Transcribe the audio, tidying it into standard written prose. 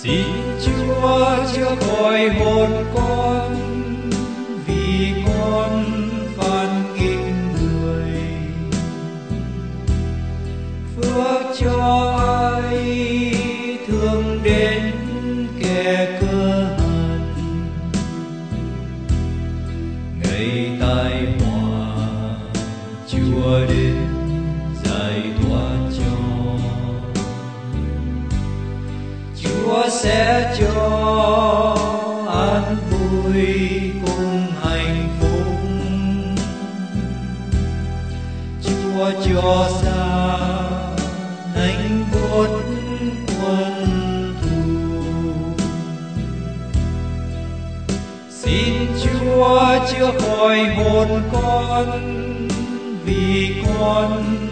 Xin Chúa chữa khỏi hồn con, vì con phản nghịch người. Phước cho ai thương đến kẻ cơ hận, ngày tai họa Chúa đến giải thoát cho. Chúa sẽ cho an vui cùng hạnh phúc. Chúa cho ra nanh vuốt quân thù. Xin Chúa chữa khỏi hồn con, vì con